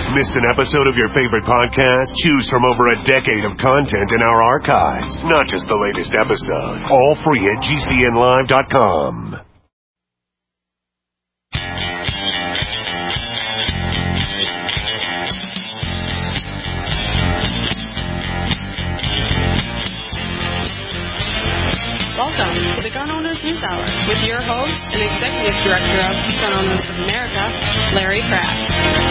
Missed an episode of your favorite podcast? Choose from over a decade of content in our archives, not just the latest episode. All free at GCNlive.com. Welcome to the Gun Owners News Hour with your host and Executive Director of Gun Owners of America, Larry Kraft.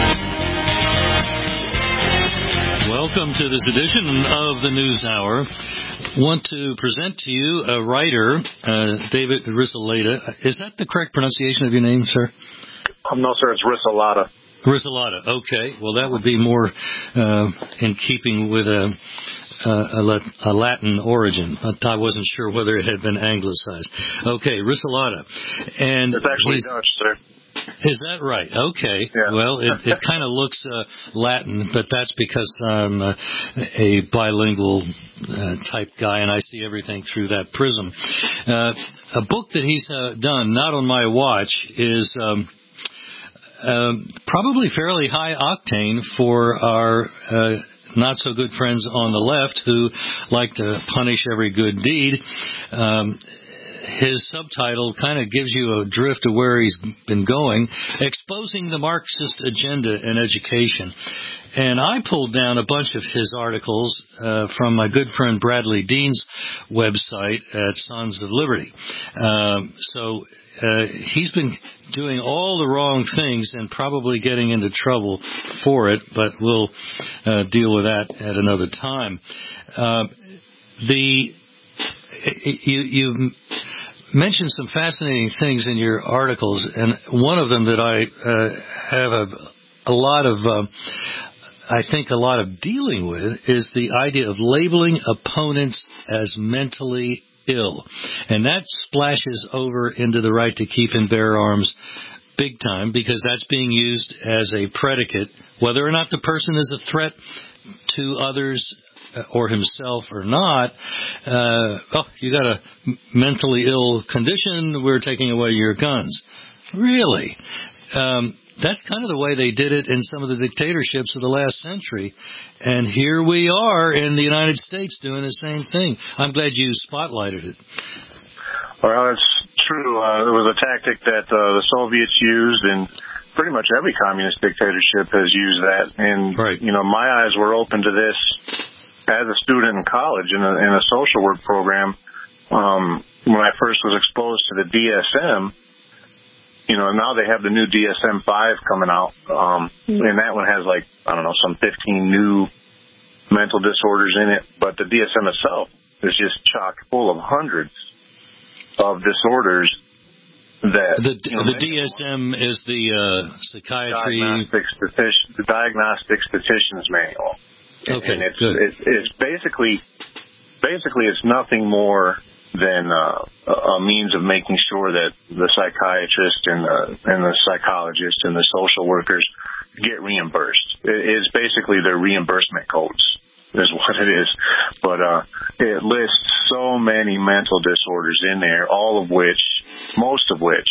Welcome to this edition of the News Hour. Want to present to you a writer, David Rissalata. Is that the correct pronunciation of your name, sir? No, sir, it's Rissalata. Rissalata, okay. Well, that would be more in keeping with a Latin origin, but I wasn't sure whether it had been anglicized. Okay, Rissalata. And it's actually Dutch, sir. Is that right? Okay. Yeah. Well, it kind of looks Latin, but that's because I'm a bilingual type guy, and I see everything through that prism. A book that he's done, not on my watch, is probably fairly high octane for our not so good friends on the left who like to punish every good deed. His subtitle kind of gives you a drift of where he's been going, Exposing the Marxist Agenda in Education. And I pulled down a bunch of his articles from my good friend Bradley Dean's website at Sons of Liberty. So he's been doing all the wrong things and probably getting into trouble for it, but we'll deal with that at another time. You mentioned some fascinating things in your articles, and one of them that I have a lot of dealing with is the idea of labeling opponents as mentally ill. And that splashes over into the right to keep and bear arms big time, because that's being used as a predicate, whether or not the person is a threat to others or himself or not. You got a mentally ill condition, we're taking away your guns. Really? That's kind of the way they did it in some of the dictatorships of the last century. And here we are in the United States doing the same thing. I'm glad you spotlighted it. Well, it's true. It was a tactic that the Soviets used, and pretty much every communist dictatorship has used that. And, right. My eyes were open to this as a student in college in a social work program. When I first was exposed to the DSM, now they have the new DSM-5 coming out, and that one has some 15 new mental disorders in it, but the DSM itself is just chock full of hundreds of disorders that... The DSM is the psychiatry... The Diagnostic Statistician's Manual. Okay, and good. It's basically it's nothing more than a means of making sure that the psychiatrist and the psychologist and the social workers get reimbursed. It's basically their reimbursement codes is what it is. But it lists so many mental disorders in there, most of which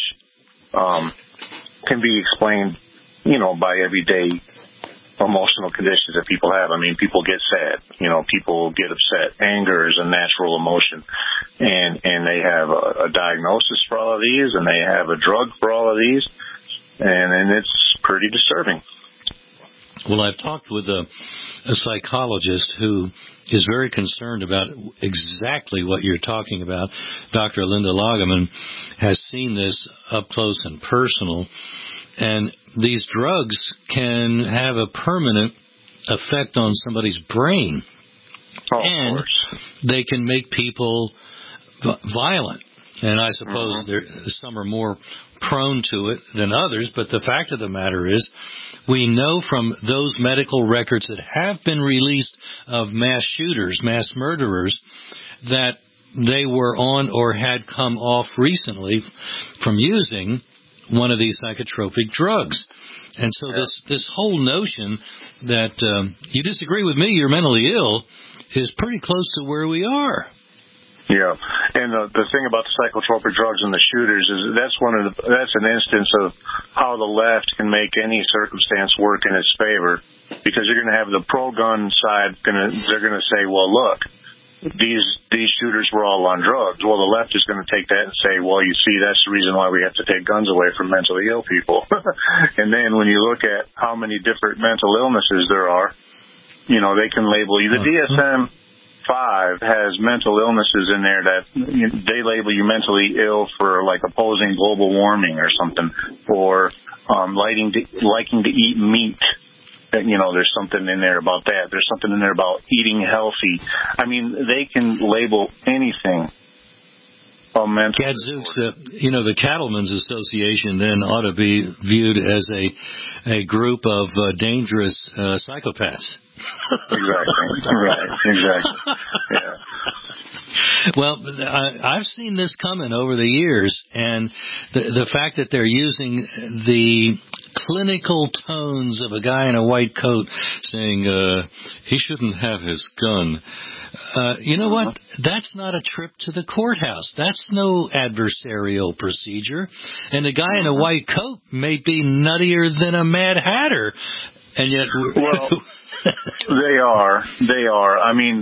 can be explained, by everyday emotional conditions that people have. I mean, people get sad, people get upset. Anger is a natural emotion, and they have a diagnosis for all of these, and they have a drug for all of these, and it's pretty disturbing. Well, I've talked with a psychologist who is very concerned about exactly what you're talking about. Dr. Linda Lageman has seen this up close and personal. And these drugs can have a permanent effect on somebody's brain. Oh, and of course. They can make people violent. And I suppose some are more prone to it than others, but the fact of the matter is we know from those medical records that have been released of mass shooters, mass murderers, that they were on or had come off recently from using one of these psychotropic drugs. And so this whole notion that you disagree with me, you're mentally ill, is pretty close to where we are. Yeah, and the thing about the psychotropic drugs and the shooters is that's an instance of how the left can make any circumstance work in its favor, because you're going to have the pro-gun side they're going to say, well, look, these shooters were all on drugs. Well, the left is going to take that and say, well, you see, that's the reason why we have to take guns away from mentally ill people. And then when you look at how many different mental illnesses there are, they can label you. The DSM-5 has mental illnesses in there that they label you mentally ill for, like, opposing global warming or something, or liking to eat meat. There's something in there about that. There's something in there about eating healthy. I mean, they can label anything a mental Gadzooks, the Cattlemen's Association then ought to be viewed as a group of dangerous psychopaths. Exactly. Right. Exactly. Yeah. Well, I've seen this coming over the years, and the fact that they're using the clinical tones of a guy in a white coat saying he shouldn't have his gun. You know what? That's not a trip to the courthouse. That's no adversarial procedure. And the guy in a white coat may be nuttier than a Mad Hatter. And yet... Well, they are. I mean,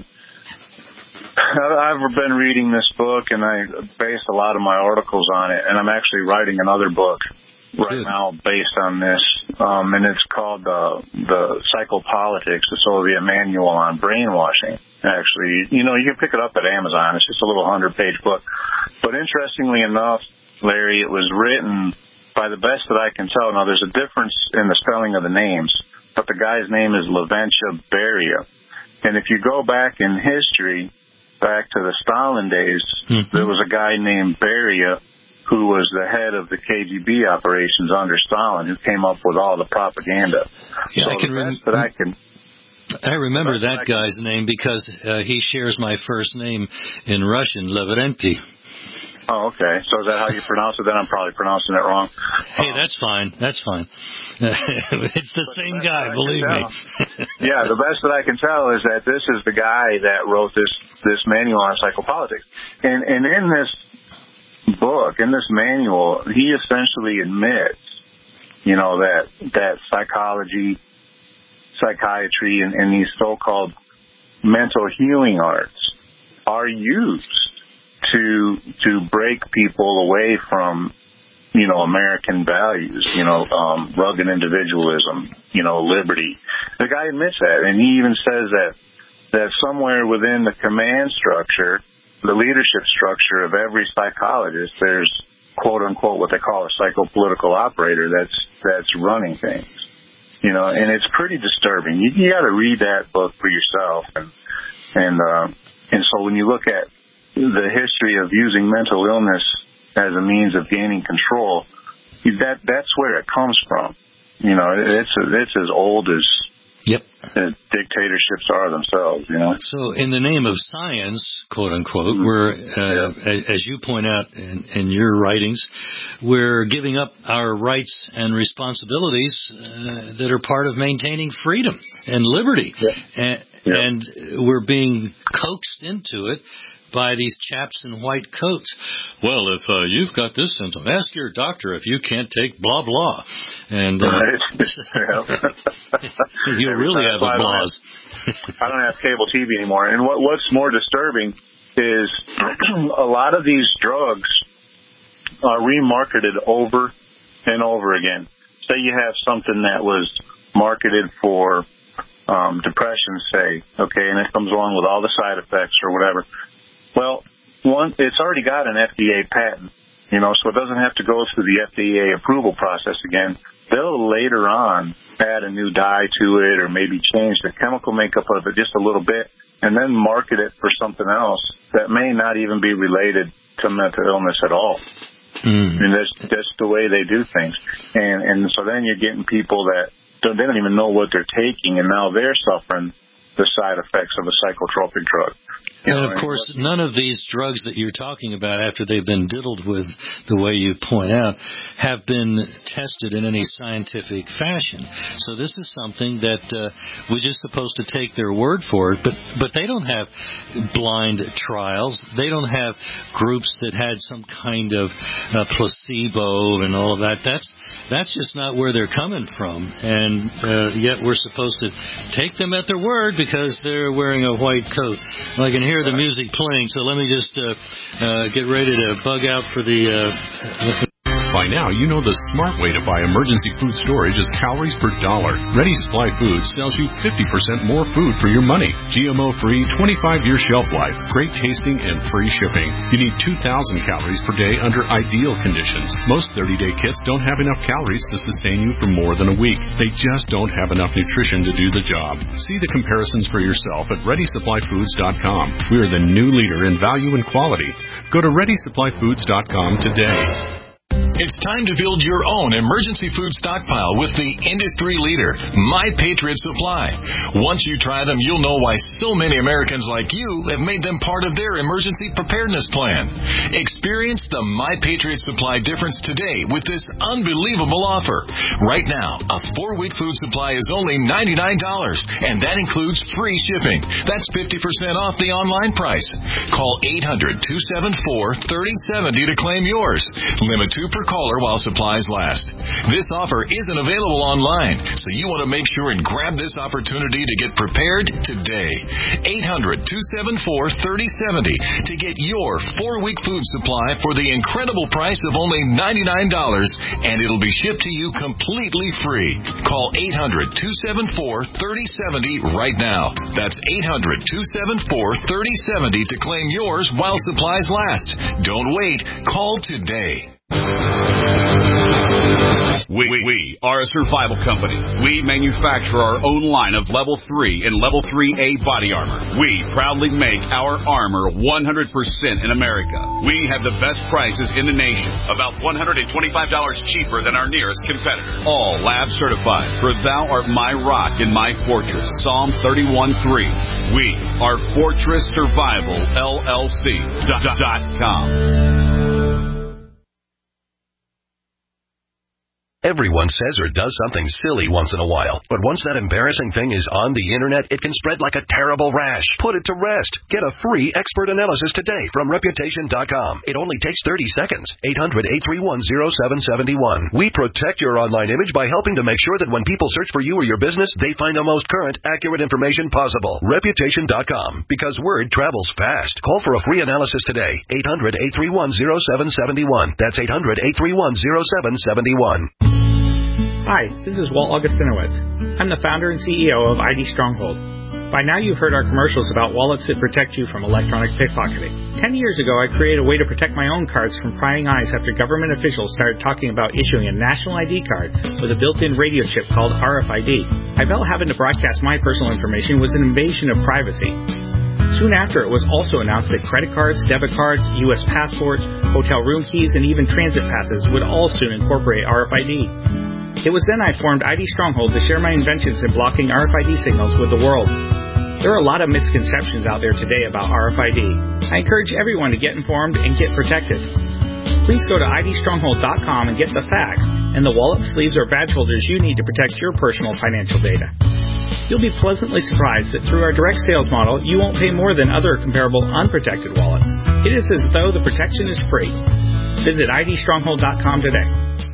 I've been reading this book, and I based a lot of my articles on it, and I'm actually writing another book right now based on this, and it's called the Psychopolitics, the Soviet Manual on Brainwashing. Actually, you can pick it up at Amazon. It's just a little 100-page book. But interestingly enough, Larry, it was written by the best that I can tell. Now, there's a difference in the spelling of the names, but the guy's name is Lavrentiy Beria. And if you go back in history, back to the Stalin days, there was a guy named Beria who was the head of the KGB operations under Stalin, who came up with all the propaganda. Yeah, So I remember that guy's name because he shares my first name in Russian, Lavrentiy. Oh, okay. So is that how you pronounce it? Then I'm probably pronouncing it wrong. Hey, that's fine. That's fine. It's the same guy, believe me. Yeah, the best that I can tell is that this is the guy that wrote this manual on psychopolitics. And in this book, in this manual, he essentially admits, that psychology, psychiatry, and these so-called mental healing arts are used to break people away from, American values, rugged individualism, liberty. The guy admits that, and he even says that somewhere within the command structure, the leadership structure of every psychologist, there's quote unquote what they call a psychopolitical operator that's running things. And it's pretty disturbing. You got to read that book for yourself, and so when you look at the history of using mental illness as a means of gaining control, that's where it comes from. It's as old as dictatorships are themselves. So, in the name of science, quote unquote, we're, as you point out in your writings, we're giving up our rights and responsibilities that are part of maintaining freedom and liberty, and we're being coaxed into it by these chaps in white coats. Well, if you've got this symptom, ask your doctor if you can't take blah blah. And you really have a blahs. I don't have cable TV anymore. And what's more disturbing is a lot of these drugs are remarketed over and over again. Say you have something that was marketed for depression, say, okay, and it comes along with all the side effects or whatever. Well, it's already got an FDA patent, so it doesn't have to go through the FDA approval process again. They'll later on add a new dye to it or maybe change the chemical makeup of it just a little bit and then market it for something else that may not even be related to mental illness at all. And that's the way they do things. And so then you're getting people that they don't even know what they're taking, and now they're suffering the side effects of a psychotropic drug. And, of course, none of these drugs that you're talking about, after they've been diddled with the way you point out, have been tested in any scientific fashion. So this is something that we're just supposed to take their word for it. But they don't have blind trials. They don't have groups that had some kind of placebo and all of that. That's just not where they're coming from. And yet we're supposed to take them at their word because they're wearing a white coat. Well, I can hear the music playing, so let me just get ready to bug out for the... By now, you know the smart way to buy emergency food storage is calories per dollar. Ready Supply Foods sells you 50% more food for your money. GMO-free, 25-year shelf life, great tasting, and free shipping. You need 2,000 calories per day under ideal conditions. Most 30-day kits don't have enough calories to sustain you for more than a week. They just don't have enough nutrition to do the job. See the comparisons for yourself at ReadySupplyFoods.com. We are the new leader in value and quality. Go to ReadySupplyFoods.com today. It's time to build your own emergency food stockpile with the industry leader, My Patriot Supply. Once you try them, you'll know why so many Americans like you have made them part of their emergency preparedness plan. Experience the My Patriot Supply difference today with this unbelievable offer. Right now, a 4-week food supply is only $99, and that includes free shipping. That's 50% off the online price. Call 800-274-3070 to claim yours. Limit 2 per caller while supplies last. This offer isn't available online, so you want to make sure and grab this opportunity to get prepared today. 800-274-3070 to get your 4-week food supply for the incredible price of only $99, and it'll be shipped to you completely free. Call 800-274-3070 right now. That's 800-274-3070 to claim yours while supplies last. Don't wait. Call today. We are a survival company. We manufacture our own line of Level 3 and Level 3A body armor. We proudly make our armor 100% in America. We have the best prices in the nation, about $125 cheaper than our nearest competitor. All lab certified, for thou art my rock and my fortress. Psalm 31:3. We are Fortress Survival LLC.com. Everyone says or does something silly once in a while, but once that embarrassing thing is on the internet, it can spread like a terrible rash. Put it to rest. Get a free expert analysis today from Reputation.com. It only takes 30 seconds. 800-831-0771. We protect your online image by helping to make sure that when people search for you or your business, they find the most current, accurate information possible. Reputation.com. Because word travels fast. Call for a free analysis today. 800-831-0771. That's 800-831-0771. Hi, this is Walt Augustinowitz. I'm the founder and CEO of ID Stronghold. By now you've heard our commercials about wallets that protect you from electronic pickpocketing. 10 years ago, I created a way to protect my own cards from prying eyes after government officials started talking about issuing a national ID card with a built-in radio chip called RFID. I felt having to broadcast my personal information was an invasion of privacy. Soon after, it was also announced that credit cards, debit cards, U.S. passports, hotel room keys, and even transit passes would all soon incorporate RFID. It was then I formed ID Stronghold to share my inventions in blocking RFID signals with the world. There are a lot of misconceptions out there today about RFID. I encourage everyone to get informed and get protected. Please go to idstronghold.com and get the facts and the wallet, sleeves, or badge holders you need to protect your personal financial data. You'll be pleasantly surprised that through our direct sales model, you won't pay more than other comparable unprotected wallets. It is as though the protection is free. Visit idstronghold.com today.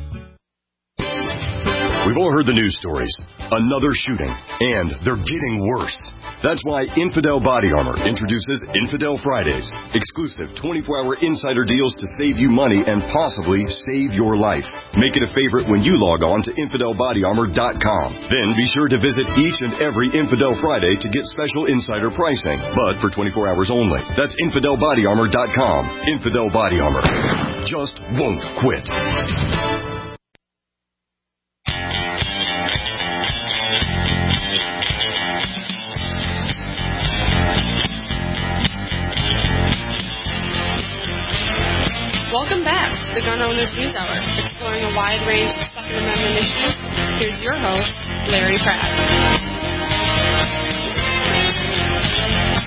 We've all heard the news stories. Another shooting. And they're getting worse. That's why Infidel Body Armor introduces Infidel Fridays. Exclusive 24-hour insider deals to save you money and possibly save your life. Make it a favorite when you log on to InfidelBodyArmor.com. Then be sure to visit each and every Infidel Friday to get special insider pricing, but for 24 hours only. That's InfidelBodyArmor.com. Infidel Body Armor. Just won't quit. Welcome back to the Gun Owners News Hour, exploring a wide range of Second Amendment issues. Here's your host, Larry Pratt.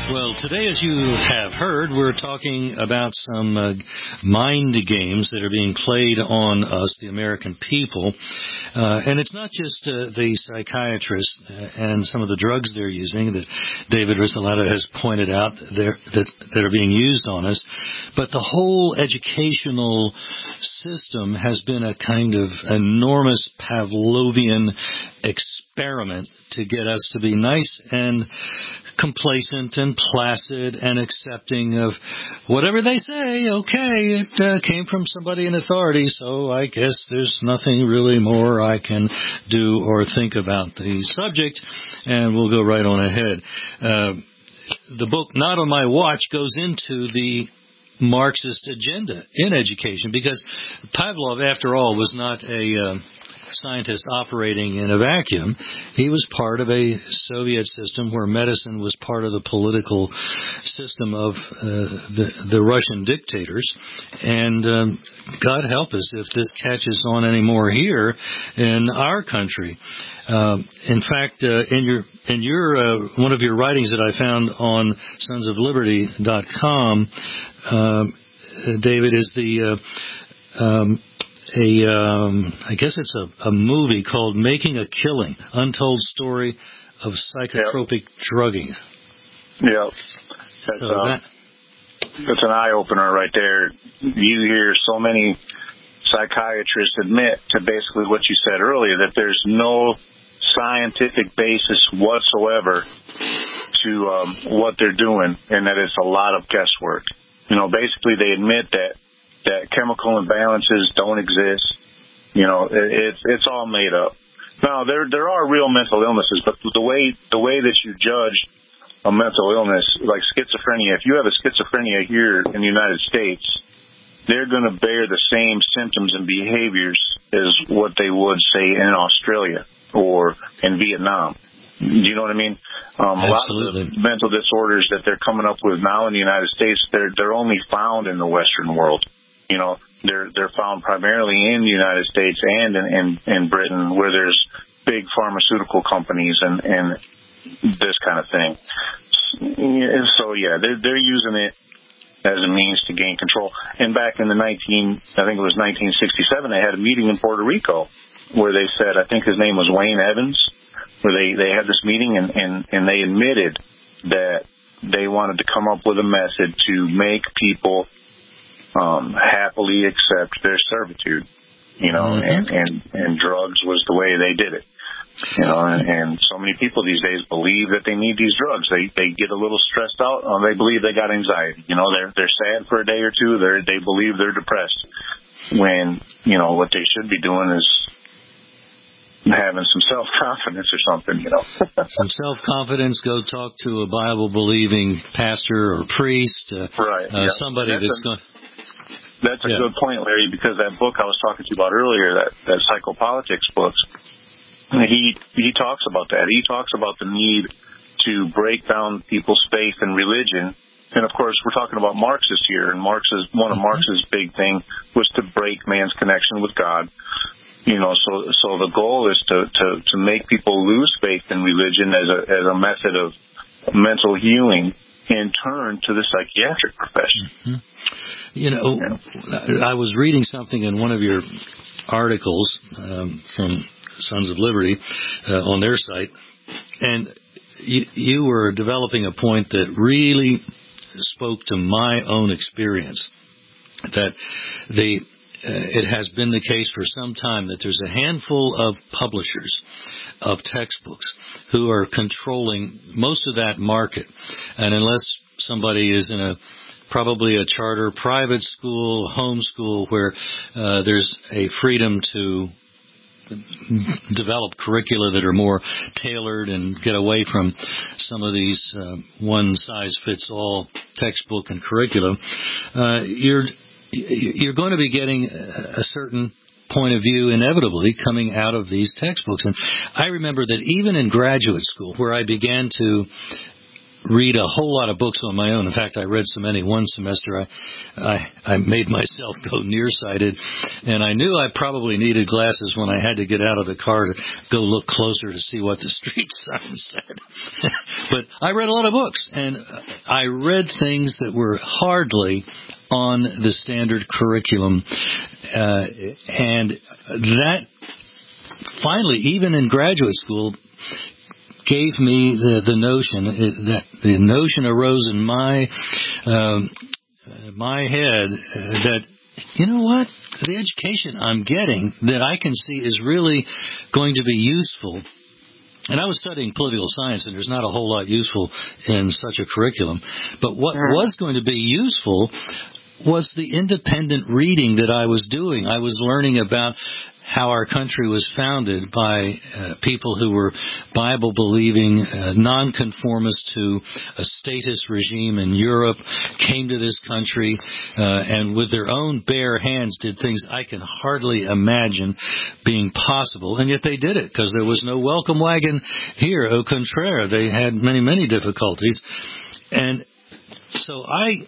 Well, today, as you have heard, we're talking about some mind games that are being played on us, the American people. And it's not just the psychiatrists and some of the drugs they're using that David Rissalata has pointed out that are being used on us, but the whole educational system has been a kind of enormous Pavlovian experiment to get us to be nice and complacent and placid and accepting of whatever they say. Okay, it came from somebody in authority, so I guess there's nothing really more I can do or think about the subject, and we'll go right on ahead. The book, Not on My Watch, goes into the Marxist agenda in education, because Pavlov, after all, was not a scientist operating in a vacuum. He was part of a Soviet system where medicine was part of the political system of the Russian dictators. And God help us if this catches on anymore here in our country. In fact, in your one of your writings that I found on sonsofliberty.com, David, is I guess it's a movie called Making a Killing, Untold Story of Psychotropic Drugging. Yeah. That's an eye-opener right there. You hear so many psychiatrists admit to basically what you said earlier, that there's no scientific basis whatsoever to what they're doing, and that it's a lot of guesswork. Basically they admit that chemical imbalances don't exist. It's all made up. Now, there are real mental illnesses, but the way that you judge a mental illness, like schizophrenia, if you have a schizophrenia here in the United States, they're going to bear the same symptoms and behaviors as what they would, say, in Australia or in Vietnam. Do you know what I mean? Absolutely. A lot of the mental disorders that they're coming up with now in the United States, they're only found in the Western world. They're found primarily in the United States and in Britain, where there's big pharmaceutical companies and this kind of thing. So yeah, they're using it as a means to gain control. And back in I think it was 1967, they had a meeting in Puerto Rico where they said, I think his name was Wayne Evans, where they had this meeting and they admitted that they wanted to come up with a method to make people happily accept their servitude, and drugs was the way they did it, and so many people these days believe that they need these drugs. They get a little stressed out, they believe they got anxiety, they're sad for a day or two, they believe they're depressed, when, what they should be doing is having some self-confidence or something, Some self-confidence, go talk to a Bible-believing pastor or priest, right? Somebody that's going. That's a good point, Larry, because that book I was talking to you about earlier, that psychopolitics book, he talks about that. He talks about the need to break down people's faith in religion. And of course, we're talking about Marxists here, and one of Marx's big thing was to break man's connection with God. So the goal is to make people lose faith in religion as a method of mental healing, and turn to the psychiatric profession. I was reading something in one of your articles from Sons of Liberty on their site, and you were developing a point that really spoke to my own experience, that it has been the case for some time that there's a handful of publishers of textbooks who are controlling most of that market. And unless somebody is in probably a charter private school, homeschool, where there's a freedom to develop curricula that are more tailored and get away from some of these one-size-fits-all textbook and curriculum, you're going to be getting a certain point of view inevitably coming out of these textbooks. And I remember that even in graduate school, where I began to read a whole lot of books on my own. In fact, I read so many one semester I made myself go nearsighted, and I knew I probably needed glasses when I had to get out of the car to go look closer to see what the street sign said. But I read a lot of books, and I read things that were hardly on the standard curriculum, and that finally, even in graduate school, gave me the notion that the notion arose in my head that, you know what, the education I'm getting that I can see is really going to be useful. And I was studying political science, and there's not a whole lot useful in such a curriculum. But what was going to be useful was the independent reading that I was doing. I was learning about how our country was founded by people who were Bible-believing, nonconformists to a statist regime in Europe, came to this country, and with their own bare hands did things I can hardly imagine being possible. And yet they did it, because there was no welcome wagon here, au contraire. They had many, many difficulties. And so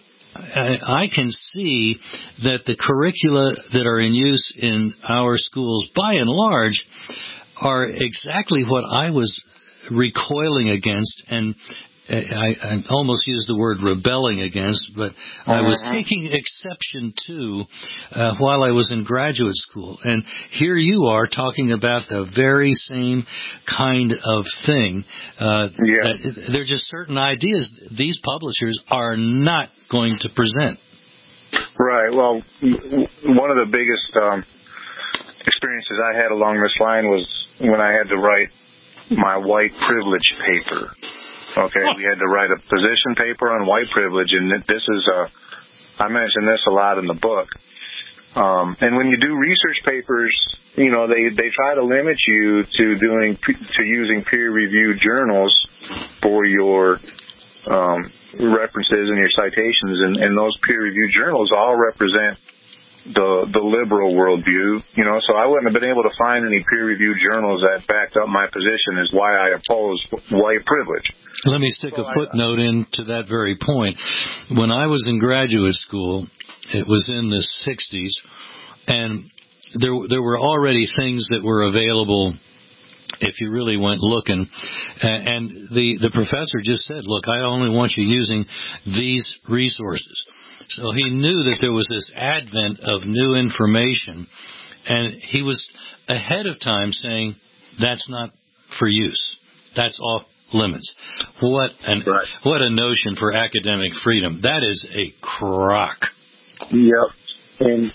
I can see that the curricula that are in use in our schools, by and large, are exactly what I was recoiling against, and I almost used the word rebelling against, but I was taking exception to while I was in graduate school. And here you are talking about the very same kind of thing. There are just certain ideas these publishers are not going to present. Right. Well, one of the biggest experiences I had along this line was when I had to write my white privilege paper. Okay, we had to write a position paper on white privilege, and this is I mention this a lot in the book. And when you do research papers, you know, they try to limit you to using peer-reviewed journals for your references and your citations, and those peer-reviewed journals all represent the liberal worldview, you know, so I wouldn't have been able to find any peer-reviewed journals that backed up my position, is why I oppose white privilege. Let me stick a footnote into that very point. When I was in graduate school, it was in the 60s, and there were already things that were available if you really went looking. And the professor just said, look, I only want you using these resources. So he knew that there was this advent of new information, and he was ahead of time saying, that's not for use. That's off limits. What a notion for academic freedom. That is a crock. Yep. And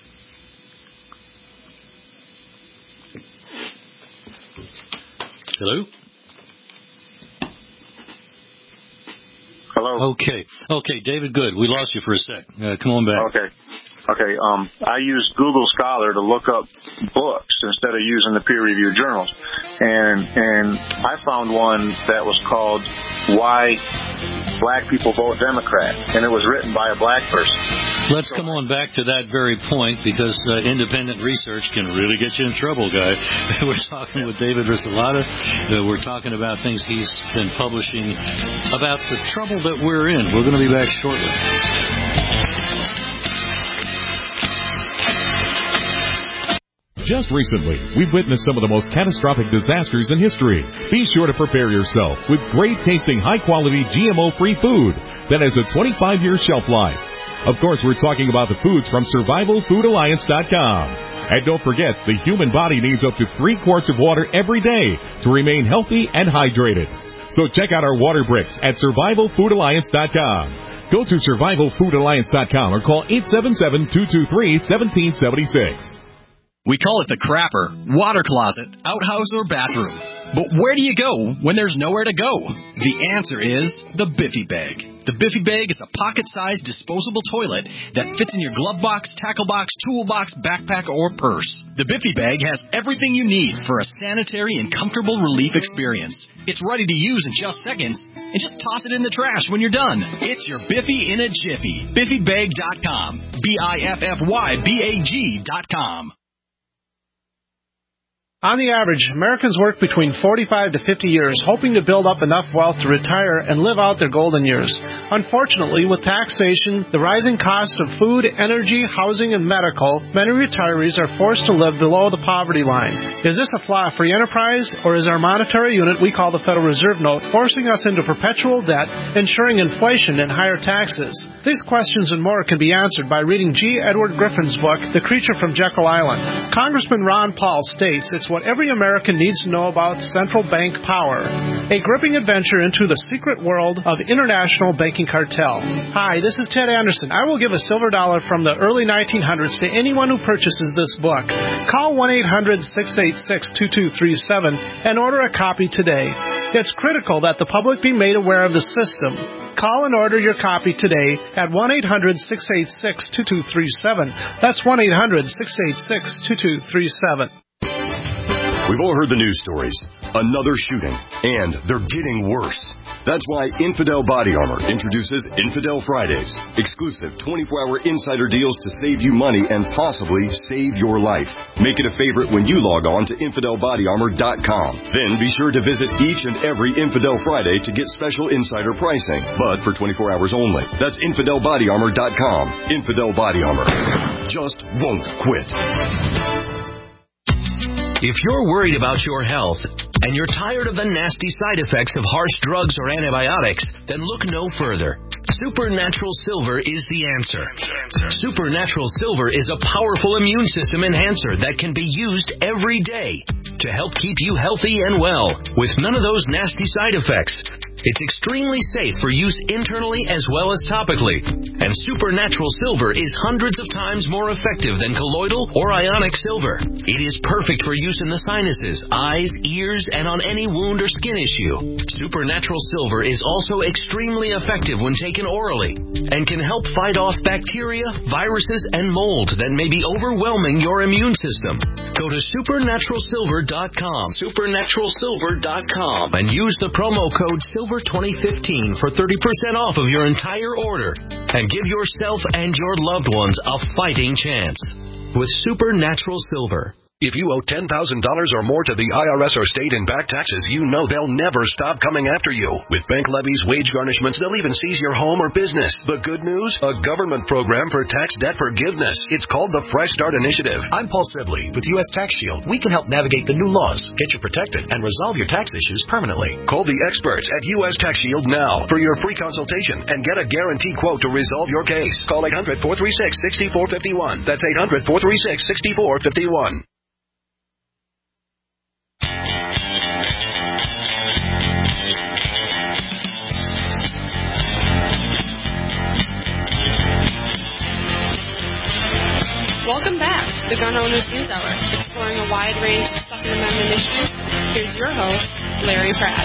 hello? Hello? Okay, David, good. We lost you for a sec. Come on back. Okay. I used Google Scholar to look up books instead of using the peer-reviewed journals. And I found one that was called Why Black People Vote Democrat, and it was written by a black person. Let's come on back to that very point, because independent research can really get you in trouble, guy. We're talking with David Risolata. We're talking about things he's been publishing about the trouble that we're in. We're going to be back shortly. Just recently, we've witnessed some of the most catastrophic disasters in history. Be sure to prepare yourself with great-tasting, high-quality, GMO-free food that has a 25-year shelf life. Of course, we're talking about the foods from SurvivalFoodAlliance.com. And don't forget, the human body needs up to 3 quarts of water every day to remain healthy and hydrated. So check out our water bricks at SurvivalFoodAlliance.com. Go to SurvivalFoodAlliance.com or call 877-223-1776. We call it the crapper, water closet, outhouse, or bathroom. But where do you go when there's nowhere to go? The answer is the Biffy Bag. The Biffy Bag is a pocket-sized disposable toilet that fits in your glove box, tackle box, toolbox, backpack, or purse. The Biffy Bag has everything you need for a sanitary and comfortable relief experience. It's ready to use in just seconds, and just toss it in the trash when you're done. It's your Biffy in a jiffy. BiffyBag.com. BiffyBag.com. On the average, Americans work between 45 to 50 years, hoping to build up enough wealth to retire and live out their golden years. Unfortunately, with taxation, the rising cost of food, energy, housing, and medical, many retirees are forced to live below the poverty line. Is this a flaw for free enterprise, or is our monetary unit we call the Federal Reserve Note forcing us into perpetual debt, ensuring inflation and higher taxes? These questions and more can be answered by reading G. Edward Griffin's book, The Creature from Jekyll Island. Congressman Ron Paul states it's what every American needs to know about central bank power. A gripping adventure into the secret world of international banking cartel. Hi, this is Ted Anderson. I will give a silver dollar from the early 1900s to anyone who purchases this book. Call 1-800-686-2237 and order a copy today. It's critical that the public be made aware of the system. Call and order your copy today at 1-800-686-2237. That's 1-800-686-2237. We've all heard the news stories. Another shooting, and they're getting worse. That's why Infidel Body Armor introduces Infidel Fridays, exclusive 24-hour insider deals to save you money and possibly save your life. Make it a favorite when you log on to InfidelBodyArmor.com. Then be sure to visit each and every Infidel Friday to get special insider pricing, but for 24 hours only. That's InfidelBodyArmor.com. Infidel Body Armor just won't quit. If you're worried about your health and you're tired of the nasty side effects of harsh drugs or antibiotics, then look no further. Supernatural Silver is the answer. Supernatural Silver is a powerful immune system enhancer that can be used every day to help keep you healthy and well with none of those nasty side effects. It's extremely safe for use internally as well as topically. And Supernatural Silver is hundreds of times more effective than colloidal or ionic silver. It is perfect for use in the sinuses, eyes, ears, and on any wound or skin issue. Supernatural Silver is also extremely effective when taken orally and can help fight off bacteria, viruses, and mold that may be overwhelming your immune system. Go to supernaturalsilver.com, supernaturalsilver.com, and use the promo code SILVER2015 for 30% off of your entire order and give yourself and your loved ones a fighting chance with Supernatural Silver. If you owe $10,000 or more to the IRS or state in back taxes, you know they'll never stop coming after you. With bank levies, wage garnishments, they'll even seize your home or business. The good news? A government program for tax debt forgiveness. It's called the Fresh Start Initiative. I'm Paul Sibley with U.S. Tax Shield. We can help navigate the new laws, get you protected, and resolve your tax issues permanently. Call the experts at U.S. Tax Shield now for your free consultation and get a guaranteed quote to resolve your case. Call 800-436-6451. That's 800-436-6451. Welcome back to the Gun Owners News Hour, exploring a wide range of Second Amendment issues. Here's your host, Larry Pratt.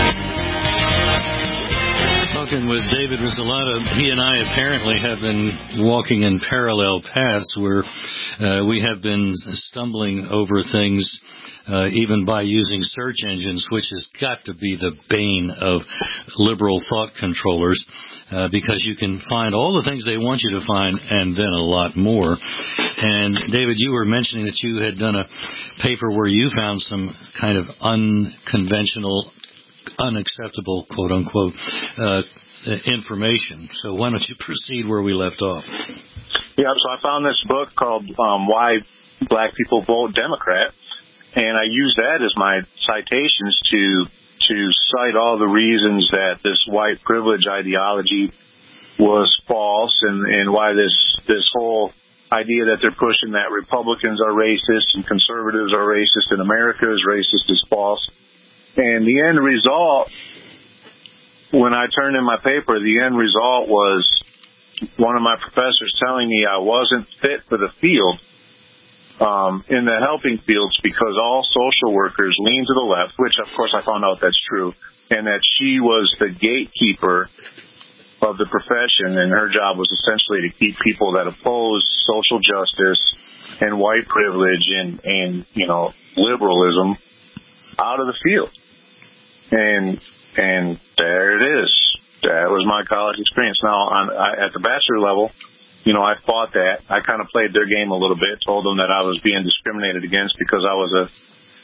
Talking with David Rizzolata, he and I apparently have been walking in parallel paths where we have been stumbling over things even by using search engines, which has got to be the bane of liberal thought controllers. Because you can find all the things they want you to find and then a lot more. And, David, you were mentioning that you had done a paper where you found some kind of unconventional, unacceptable, quote-unquote, information. So why don't you proceed where we left off? Yeah, so I found this book called Why Black People Vote Democrat, and I used that as my citations to cite all the reasons that this white privilege ideology was false and why this whole idea that they're pushing that Republicans are racist and conservatives are racist and America is racist is false. And the end result, when I turned in my paper, the end result was one of my professors telling me I wasn't fit for the field. In the helping fields, because all social workers lean to the left, which of course I found out that's true, and that she was the gatekeeper of the profession, and her job was essentially to keep people that oppose social justice and white privilege and you know, liberalism out of the field. And there it is. That was my college experience. Now, at the bachelor level, you know, I fought that. I kind of played their game a little bit, told them that I was being discriminated against because I was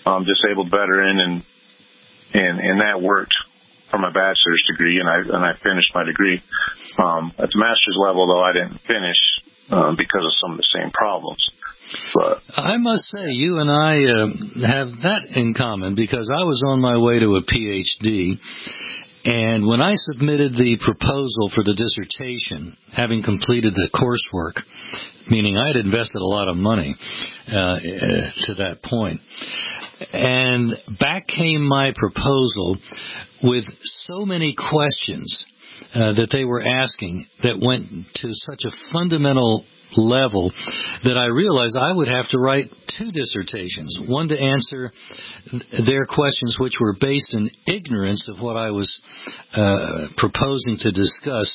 disabled veteran, and that worked for my bachelor's degree, and I finished my degree. At the master's level, though, I didn't finish because of some of the same problems. But I must say, you and I have that in common, because I was on my way to a PhD, and when I submitted the proposal for the dissertation, having completed the coursework, meaning I had invested a lot of money to that point, and back came my proposal with so many questions that they were asking that went to such a fundamental level that I realized I would have to write 2 dissertations, one to answer their questions which were based in ignorance of what I was proposing to discuss.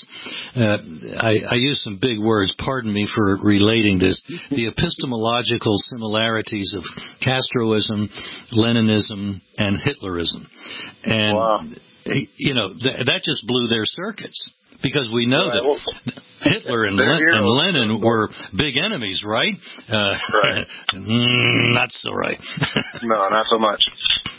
I used some big words, pardon me for relating this, the epistemological similarities of Castroism, Leninism, and Hitlerism. And wow. That just blew their circuits, because we know that Hitler and Lenin were big enemies, right? Right. Not so right. No, not so much.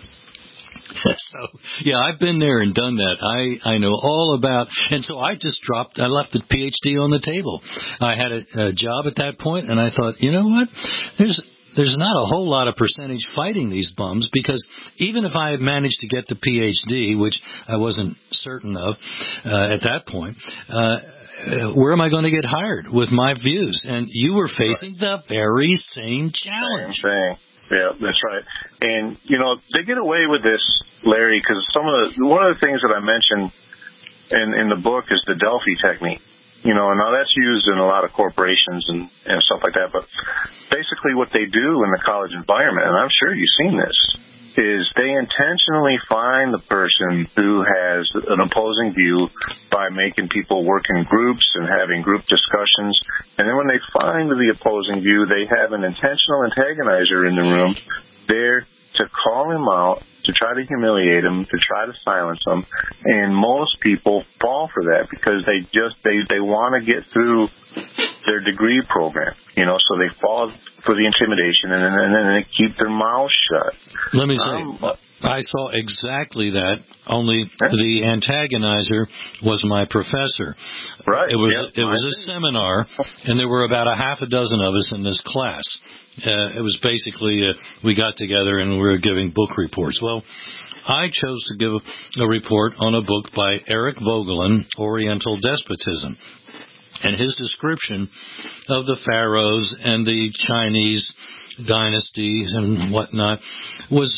So, yeah, I've been there and done that. I know all about, and so I left the PhD on the table. I had a job at that point, and I thought, you know what? There's not a whole lot of percentage fighting these bums, because even if I had managed to get the PhD, which I wasn't certain of at that point, where am I going to get hired with my views? And you were facing the very same challenge. Same thing. Yeah, that's right. And, they get away with this, Larry, because one of the things that I mentioned in the book is the Delphi technique. Now that's used in a lot of corporations and stuff like that, but basically what they do in the college environment, and I'm sure you've seen this, is they intentionally find the person who has an opposing view by making people work in groups and having group discussions. And then when they find the opposing view, they have an intentional antagonizer in the room there to call him out, to try to humiliate him, to try to silence him. And most people fall for that because they want to get through their degree program, so they fall for the intimidation, and then they keep their mouths shut. Let me say, I saw exactly that, only the antagonizer was my professor. Right. It was a seminar, and there were about a half a dozen of us in this class. It was basically, we got together and we were giving book reports. Well, I chose to give a report on a book by Eric Voegelin, Oriental Despotism. And his description of the pharaohs and the Chinese dynasties and whatnot was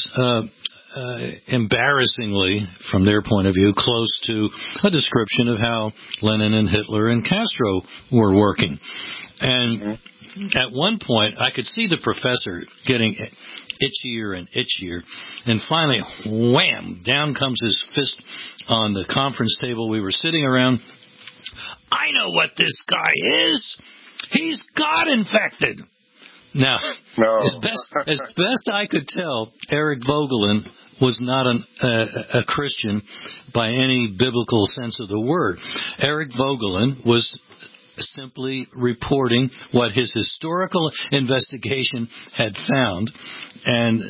embarrassingly, from their point of view, close to a description of how Lenin and Hitler and Castro were working. And at one point, I could see the professor getting itchier and itchier, and finally, wham, down comes his fist on the conference table we were sitting around. I know what this guy is. He's God infected. Now, as best I could tell, Eric Voegelin was not a Christian by any biblical sense of the word. Eric Voegelin was simply reporting what his historical investigation had found, and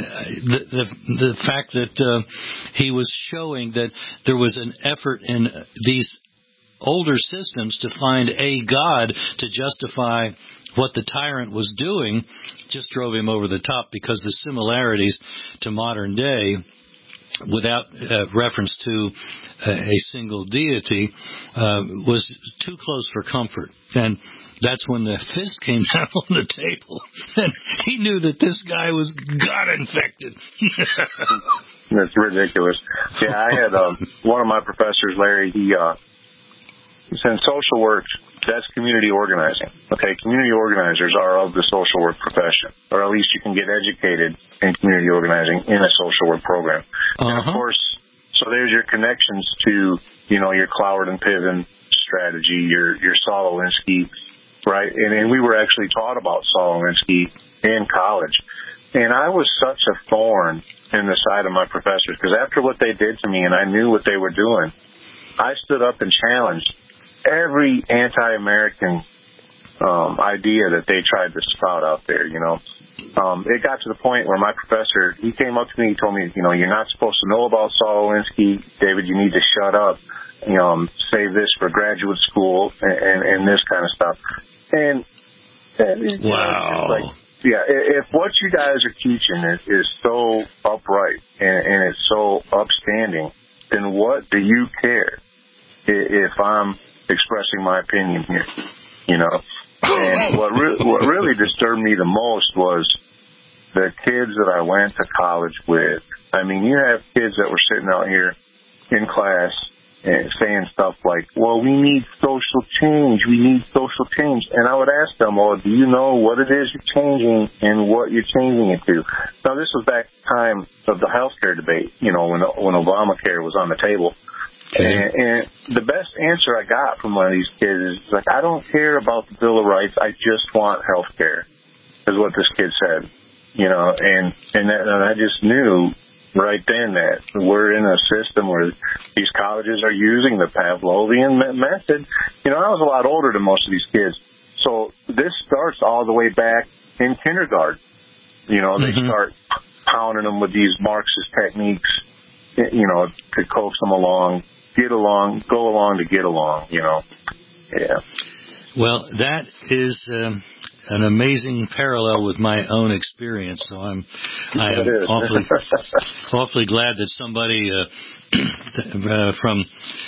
the fact that he was showing that there was an effort in these older systems to find a God to justify what the tyrant was doing just drove him over the top, because the similarities to modern day, without reference to a single deity, was too close for comfort. And that's when the fist came down on the table, and he knew that this guy was God-infected. That's ridiculous. Yeah, I had one of my professors, Larry, he in social work, that's community organizing. Okay, community organizers are of the social work profession, or at least you can get educated in community organizing in a social work program. And of course, so there's your connections to, your Cloward and Piven strategy, your Saul Alinsky, right? And we were actually taught about Saul Alinsky in college. And I was such a thorn in the side of my professors, because after what they did to me, and I knew what they were doing, I stood up and challenged every anti-American idea that they tried to spout out there, it got to the point where my professor, he came up to me, he told me, you're not supposed to know about Saul Alinsky. David, you need to shut up. Save this for graduate school and this kind of stuff. And wow. If what you guys are teaching is so upright and it's so upstanding, then what do you care if I'm expressing my opinion here? And what really disturbed me the most was the kids that I went to college with. I mean, you have kids that were sitting out here in class and saying stuff like, well, we need social change. We need social change. And I would ask them, well, do you know what it is you're changing and what you're changing it to? Now, this was back at the time of the healthcare debate, when Obamacare was on the table. Okay. And the best answer I got from one of these kids is like, I don't care about the Bill of Rights. I just want health care, is what this kid said. And I just knew right then that we're in a system where these colleges are using the Pavlovian method. I was a lot older than most of these kids. So this starts all the way back in kindergarten. They start pounding them with these Marxist techniques, to coax them along. Go along to get along, Yeah. Well, that is an amazing parallel with my own experience. So I am awfully glad that somebody from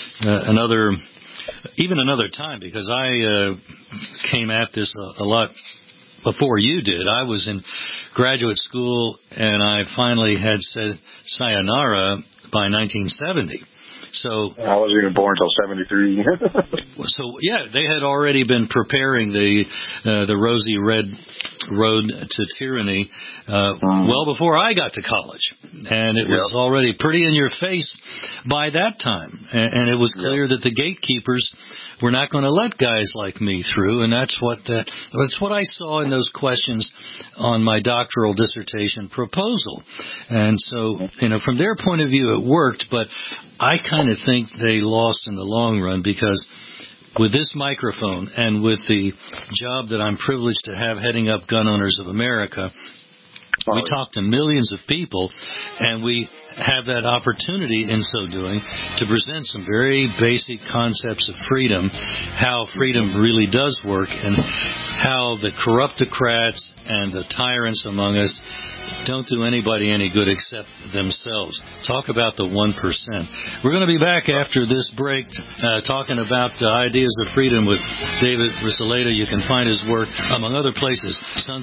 another time, because I came at this a lot before you did. I was in graduate school, and I finally had said sayonara by 1970. So I wasn't even born until 73. So yeah, they had already been preparing the rosy red road to tyranny well before I got to college, and it was already pretty in your face by that time. And it was clear that the gatekeepers were not going to let guys like me through, and that's what I saw in those questions on my doctoral dissertation proposal. And so, from their point of view, it worked, but I kind of think they lost in the long run, because with this microphone and with the job that I'm privileged to have heading up Gun Owners of America, we talk to millions of people, and we have that opportunity in so doing to present some very basic concepts of freedom, how freedom really does work, and how the corruptocrats and the tyrants among us don't do anybody any good except themselves. Talk about the 1%. We're going to be back after this break talking about the ideas of freedom with David Risoleta. You can find his work, among other places,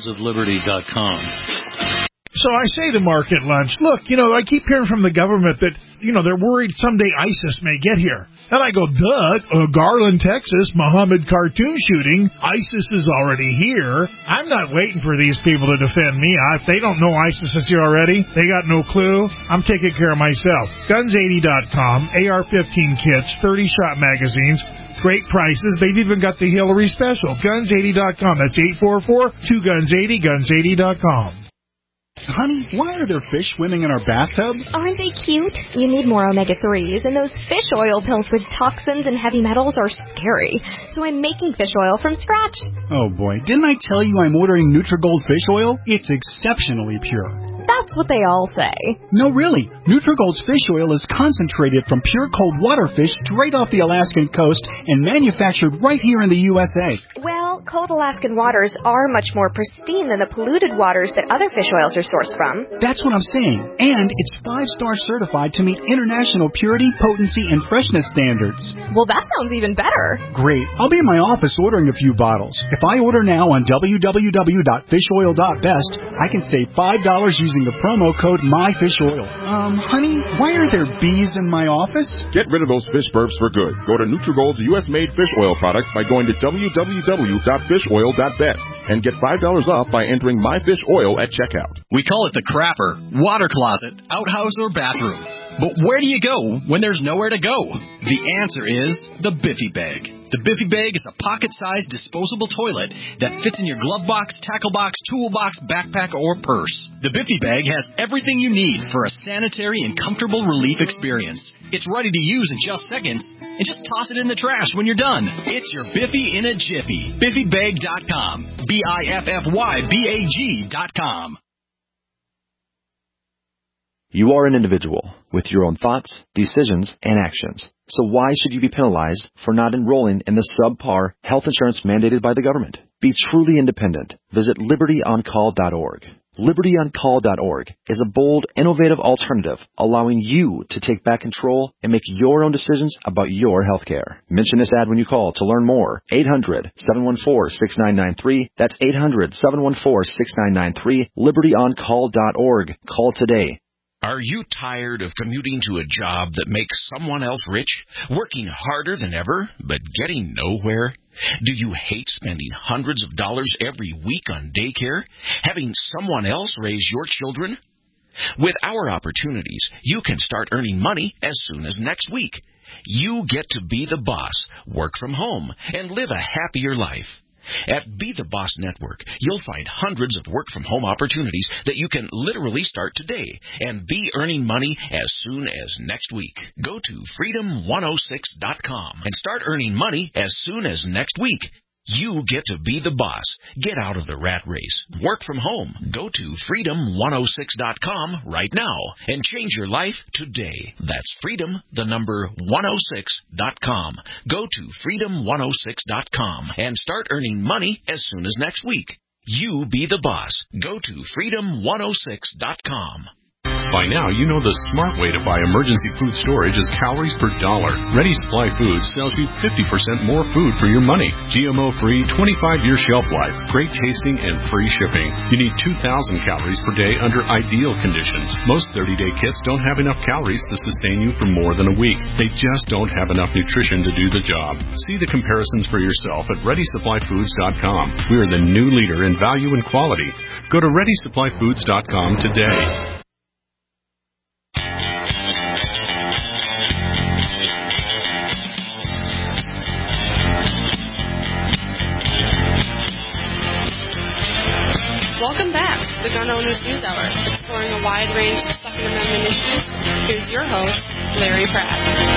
sonsofliberty.com. So I say to Mark at lunch, look, I keep hearing from the government that, they're worried someday ISIS may get here. And I go, duh, Garland, Texas, Muhammad cartoon shooting, ISIS is already here. I'm not waiting for these people to defend me. If they don't know ISIS is here already, they got no clue. I'm taking care of myself. Guns80.com, AR-15 kits, 30-shot magazines, great prices. They've even got the Hillary special. Guns80.com. That's 844-2-GUNS80, Guns80.com. Honey, why are there fish swimming in our bathtub? Aren't they cute? You need more omega-3s, and those fish oil pills with toxins and heavy metals are scary. So I'm making fish oil from scratch. Oh boy, didn't I tell you I'm ordering Nutrigold fish oil? It's exceptionally pure. That's what they all say. No, really. Nutrigold's fish oil is concentrated from pure cold water fish straight off the Alaskan coast and manufactured right here in the USA. Well, cold Alaskan waters are much more pristine than the polluted waters that other fish oils are sourced from. That's what I'm saying. And it's 5-star certified to meet international purity, potency, and freshness standards. Well, that sounds even better. Great. I'll be in my office ordering a few bottles. If I order now on www.fishoil.best, I can save $5 using the promo code MyFishOil. Honey, why are there bees in my office? Get rid of those fish burps for good. Go to Nutrigold's U.S.-made fish oil product by going to www.fishoil.best and get $5 off by entering MyFishOil at checkout. We call it the crapper, water closet, outhouse, or bathroom. But where do you go when there's nowhere to go? The answer is the Biffy Bag. The Biffy Bag is a pocket-sized disposable toilet that fits in your glove box, tackle box, toolbox, backpack, or purse. The Biffy Bag has everything you need for a sanitary and comfortable relief experience. It's ready to use in just seconds, and just toss it in the trash when you're done. It's your Biffy in a jiffy. BiffyBag.com. BiffyBag.com. You are an individual with your own thoughts, decisions, and actions. So why should you be penalized for not enrolling in the subpar health insurance mandated by the government? Be truly independent. Visit LibertyOnCall.org. LibertyOnCall.org is a bold, innovative alternative allowing you to take back control and make your own decisions about your health care. Mention this ad when you call to learn more. 800-714-6993. That's 800-714-6993. LibertyOnCall.org. Call today. Are you tired of commuting to a job that makes someone else rich, working harder than ever, but getting nowhere? Do you hate spending hundreds of dollars every week on daycare, having someone else raise your children? With our opportunities, you can start earning money as soon as next week. You get to be the boss, work from home, and live a happier life. At Be the Boss Network, you'll find hundreds of work-from-home opportunities that you can literally start today and be earning money as soon as next week. Go to freedom106.com and start earning money as soon as next week. You get to be the boss. Get out of the rat race. Work from home. Go to freedom106.com right now and change your life today. That's freedom106.com. Go to freedom106.com and start earning money as soon as next week. You be the boss. Go to freedom106.com. By now, you know the smart way to buy emergency food storage is calories per dollar. Ready Supply Foods sells you 50% more food for your money. GMO-free, 25-year shelf life, great tasting, and free shipping. You need 2,000 calories per day under ideal conditions. Most 30-day kits don't have enough calories to sustain you for more than a week. They just don't have enough nutrition to do the job. See the comparisons for yourself at ReadySupplyFoods.com. We are the new leader in value and quality. Go to ReadySupplyFoods.com today. Welcome back to the Gun Owners News Hour, exploring a wide range of Second Amendment issues. Here's your host, Larry Pratt.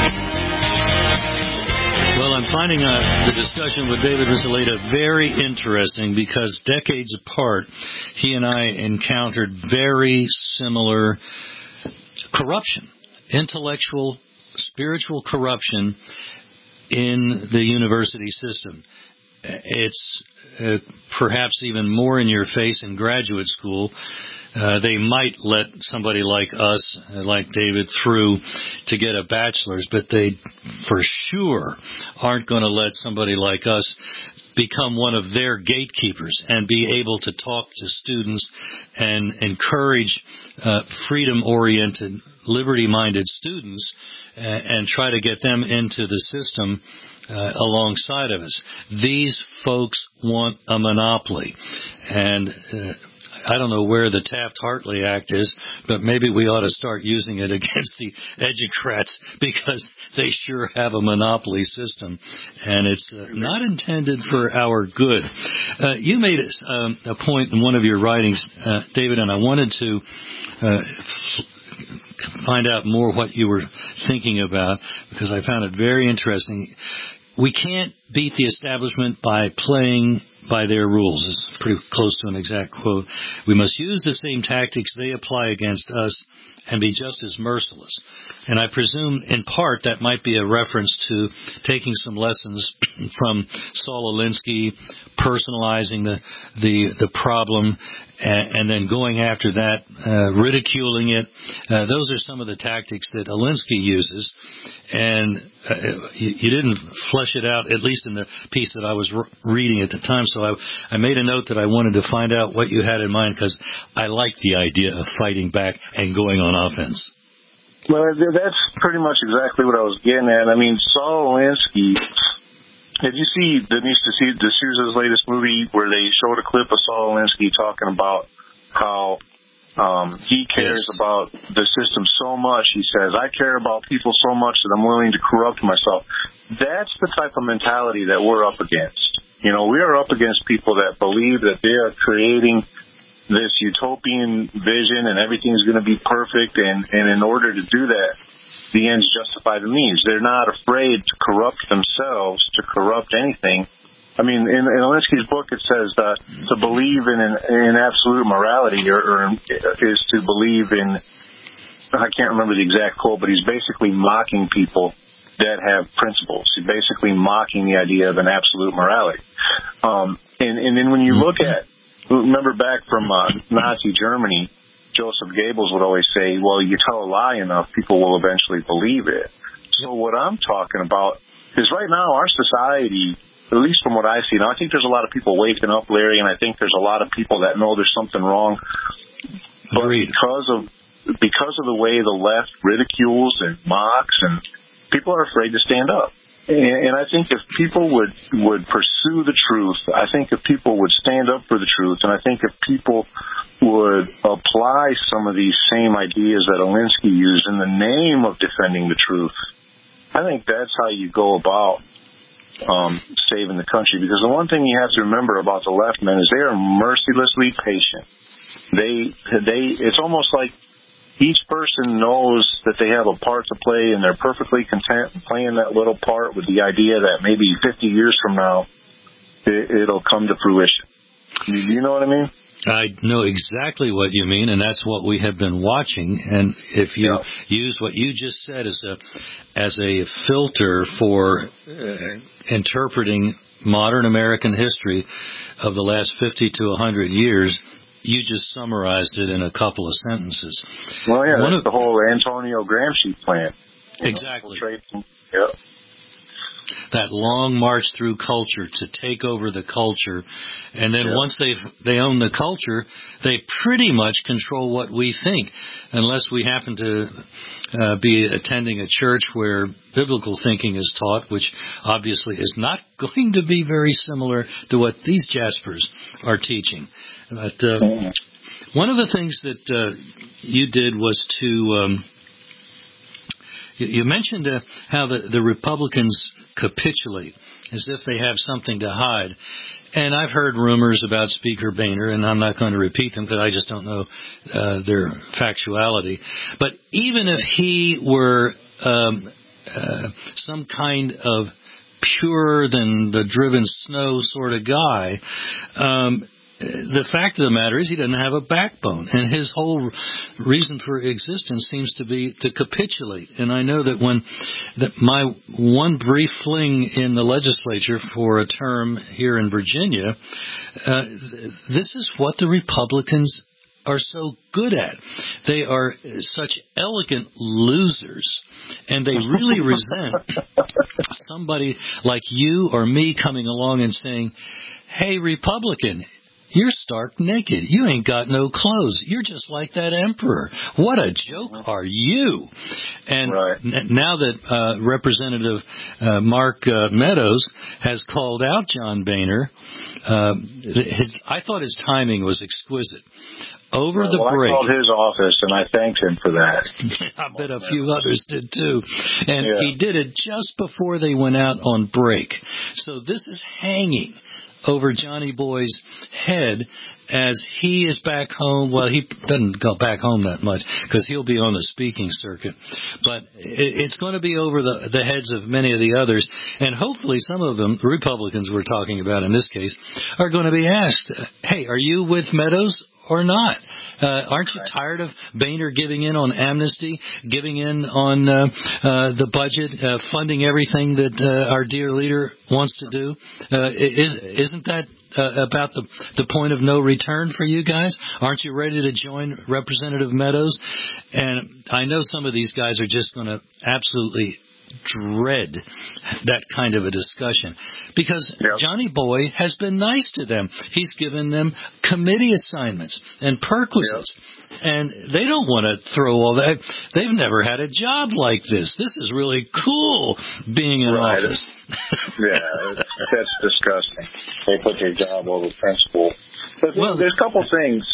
Well, I'm finding the discussion with David Rizalita very interesting because decades apart, he and I encountered very similar corruption, intellectual, spiritual corruption in the university system. It's perhaps even more in your face in graduate school. They might let somebody like us, like David, through to get a bachelor's, but they for sure aren't going to let somebody like us become one of their gatekeepers and be able to talk to students and encourage freedom-oriented, liberty-minded students and try to get them into the system alongside of us. These folks want a monopoly. And I don't know where the Taft-Hartley Act is, but maybe we ought to start using it against the educrats because they sure have a monopoly system, and it's not intended for our good. You made a point in one of your writings, David, and I wanted to find out more what you were thinking about because I found it very interesting. We can't beat the establishment by playing by their rules. It's pretty close to an exact quote. We must use the same tactics they apply against us and be just as merciless. And I presume, in part, that might be a reference to taking some lessons from Saul Alinsky, personalizing the problem, and then going after that, ridiculing it. Those are some of the tactics that Alinsky uses. And you didn't flesh it out, at least in the piece that I was reading at the time. So I made a note that I wanted to find out what you had in mind because I like the idea of fighting back and going on offense. Well, that's pretty much exactly what I was getting at. I mean, Saul Alinsky, did you see Denise D'Souza's latest movie where they showed a clip of Saul Alinsky talking about how he cares about the system so much? He says, I care about people so much that I'm willing to corrupt myself. that's the type of mentality that we're up against. We are up against people that believe that they are creating this utopian vision and everything's going to be perfect. And in order to do that, the ends justify the means. They're not afraid to corrupt themselves, to corrupt anything. I mean, in Alinsky's book, it says that to believe in absolute morality or is to believe in, I can't remember the exact quote, but he's basically mocking people that have principles. He's basically mocking the idea of an absolute morality. And then when you look at, remember back from Nazi Germany, Joseph Goebbels would always say, well, you tell a lie enough, people will eventually believe it. So what I'm talking about is right now our society, at least from what I see, now I think there's a lot of people waking up, Larry, and I think there's a lot of people that know there's something wrong. But because of the way the left ridicules and mocks, and people are afraid to stand up. And I think if people would pursue the truth, I think if people would stand up for the truth, and I think if people would apply some of these same ideas that Alinsky used in the name of defending the truth, I think that's how you go about saving the country. Because the one thing you have to remember about the left men is they are mercilessly patient. It's almost like each person knows that they have a part to play, and they're perfectly content playing that little part with the idea that maybe 50 years from now it'll come to fruition. You know what I mean? I know exactly what you mean, and that's what we have been watching. And if you use what you just said as a filter for interpreting modern American history of the last 50 to 100 years, you just summarized it in a couple of sentences. Well, yeah, that's the whole Antonio Gramsci plan. Exactly. Yep. That long march through culture to take over the culture, and then once they own the culture, they pretty much control what we think, unless we happen to be attending a church where biblical thinking is taught, which obviously is not going to be very similar to what these Jaspers are teaching. But one of the things that you did was to you mentioned how the Republicans capitulate as if they have something to hide. And I've heard rumors about Speaker Boehner, and I'm not going to repeat them because I just don't know their factuality. But even if he were some kind of purer than the driven snow sort of guy, the fact of the matter is he doesn't have a backbone, and his whole reason for existence seems to be to capitulate. And I know that my one brief fling in the legislature for a term here in Virginia, this is what the Republicans are so good at. They are such elegant losers, and they really resent somebody like you or me coming along and saying, hey, Republican, you're stark naked. You ain't got no clothes. You're just like that emperor. What a joke are you? And now that Representative Mark Meadows has called out John Boehner, I thought his timing was exquisite. Over the break, I called his office, and I thanked him for that. I bet a few others did, too. And he did it just before they went out on break. So this is hanging over Johnny Boy's head as he is back home. Well, he doesn't go back home that much because he'll be on the speaking circuit. But it's going to be over the heads of many of the others. And hopefully some of them, the Republicans we're talking about in this case, are going to be asked, hey, are you with Meadows or not? Aren't you tired of Boehner giving in on amnesty, giving in on the budget, funding everything that our dear leader wants to do? Isn't that about the point of no return for you guys? Aren't you ready to join Representative Meadows? And I know some of these guys are just going to absolutely dread that kind of a discussion because Johnny Boy has been nice to them. He's given them committee assignments and perquisites, and they don't want to throw all that. They've never had a job like this. This is really cool being in office. That's disgusting. They put their job over principle. But there's a couple things,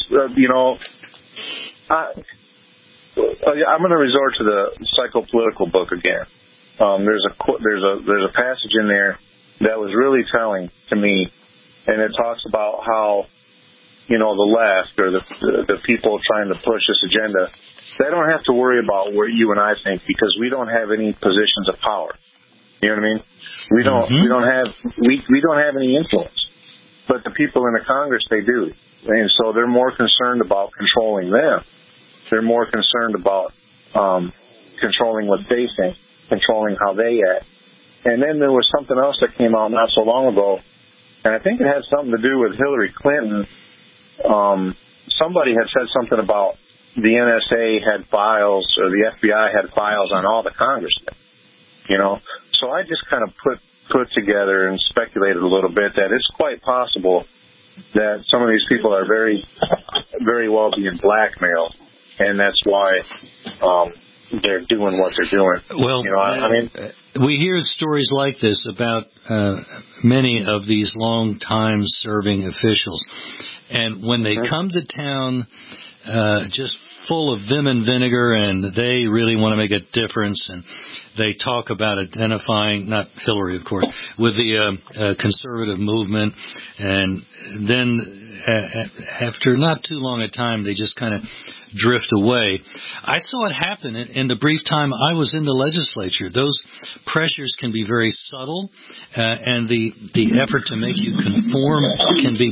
I'm going to resort to the psychopolitical book again. there's a passage in there that was really telling to me, and it talks about how, the left or the people trying to push this agenda, they don't have to worry about what you and I think, because we don't have any positions of power. You know what I mean? We don't have any influence. But the people in the Congress, they do. And so they're more concerned about controlling them. They're more concerned about controlling what they think, controlling how they act. And then there was something else that came out not so long ago, and I think it had something to do with Hillary Clinton. Somebody had said something about the NSA had files, or the FBI had files on all the congressmen. So I just kind of put together and speculated a little bit that it's quite possible that some of these people are very, very well being blackmailed, and that's why they're doing what they're doing. Well, we hear stories like this about many of these long-time serving officials, and when they come to town just full of vim and vinegar, and they really want to make a difference, and they talk about identifying, not Hillary, of course, with the conservative movement, and then after not too long a time, they just kind of drift away. I saw it happen in the brief time I was in the legislature. Those pressures can be very subtle, and the effort to make you conform can be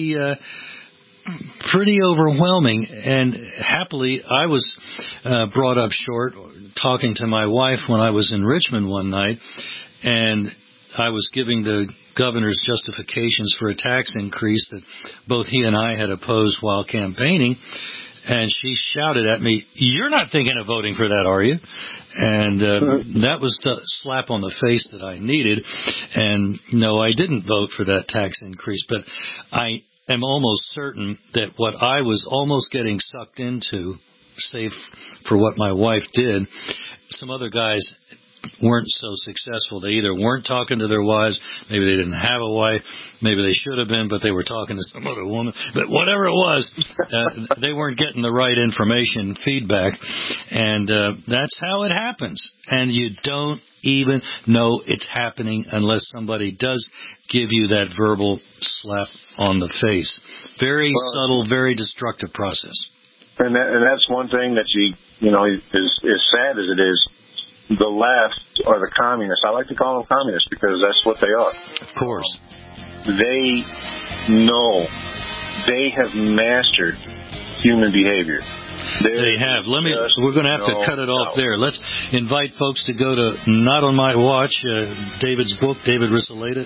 pretty overwhelming. And happily, I was brought up short talking to my wife when I was in Richmond one night, and I was giving the governor's justifications for a tax increase that both he and I had opposed while campaigning, and she shouted at me, "You're not thinking of voting for that, are you?" And that was the slap on the face that I needed. And no, I didn't vote for that tax increase, but I am almost certain that what I was almost getting sucked into, save for what my wife did, some other guys weren't so successful. They either weren't talking to their wives, maybe they didn't have a wife, maybe they should have been, but they were talking to some other woman. But whatever it was, they weren't getting the right information, feedback, and that's how it happens. And you don't even know it's happening unless somebody does give you that verbal slap on the face. Very subtle, very destructive process. And that's one thing that is sad as it is. The left, or the communists, I like to call them communists because that's what they are. Of course. They know, they have mastered human behavior. They have. We're going to have to cut it off there. Let's invite folks to go to Not On My Watch, David's book, David Risselada,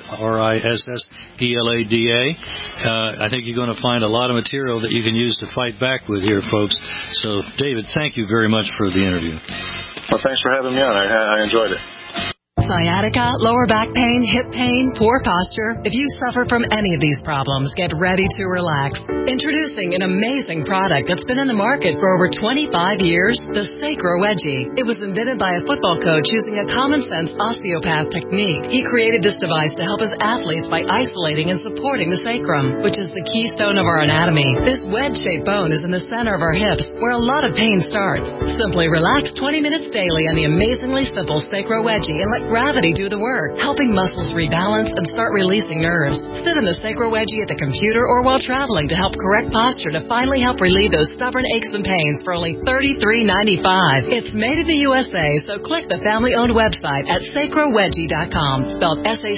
Risselada. I think you're going to find a lot of material that you can use to fight back with here, folks. So, David, thank you very much for the interview. Well, thanks for having me on. I enjoyed it. Sciatica, lower back pain, hip pain, poor posture. If you suffer from any of these problems, get ready to relax. Introducing an amazing product that's been in the market for over 25 years, the Sacro Wedgie. It was invented by a football coach using a common-sense osteopath technique. He created this device to help his athletes by isolating and supporting the sacrum, which is the keystone of our anatomy. This wedge-shaped bone is in the center of our hips, where a lot of pain starts. Simply relax 20 minutes daily on the amazingly simple Sacro Wedgie and let gravity do the work, helping muscles rebalance and start releasing nerves. Sit in the Sacro Wedgie at the computer or while traveling to help correct posture to finally help relieve those stubborn aches and pains for only $33.95. It's made in the USA, so click the family-owned website at sacrowedgie.com, spelled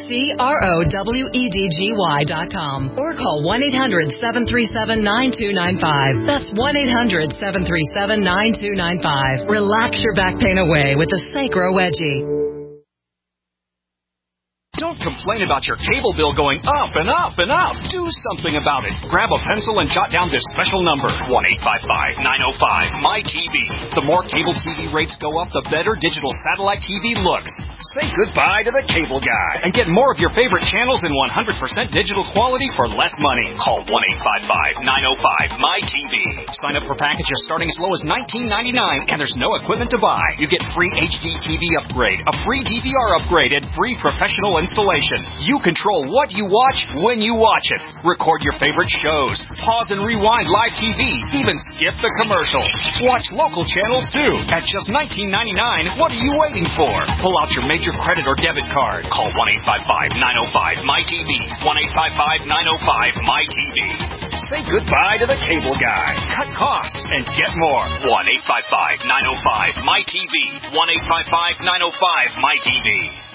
SACROWEDGY.com, or call 1-800-737-9295. That's 1-800-737-9295. Relax your back pain away with the Sacro Wedgie. Don't complain about your cable bill going up and up and up. Do something about it. Grab a pencil and jot down this special number, 1-855-905-MY-TV. The more cable TV rates go up, the better digital satellite TV looks. Say goodbye to the cable guy and get more of your favorite channels in 100% digital quality for less money. Call 1-855-905-MY-TV. Sign up for packages starting as low as $19.99, and there's no equipment to buy. You get free HD TV upgrade, a free DVR upgrade, and free professional installation. You control what you watch when you watch it. Record your favorite shows, pause and rewind live TV, even skip the commercials. Watch local channels too. At just $19.99, what are you waiting for? Pull out your major credit or debit card. Call 1-855-905-MyTV. 1-855-905-MyTV. Say goodbye to the cable guy. Cut costs and get more. 1-855-905-MyTV. 1-855-905-MyTV.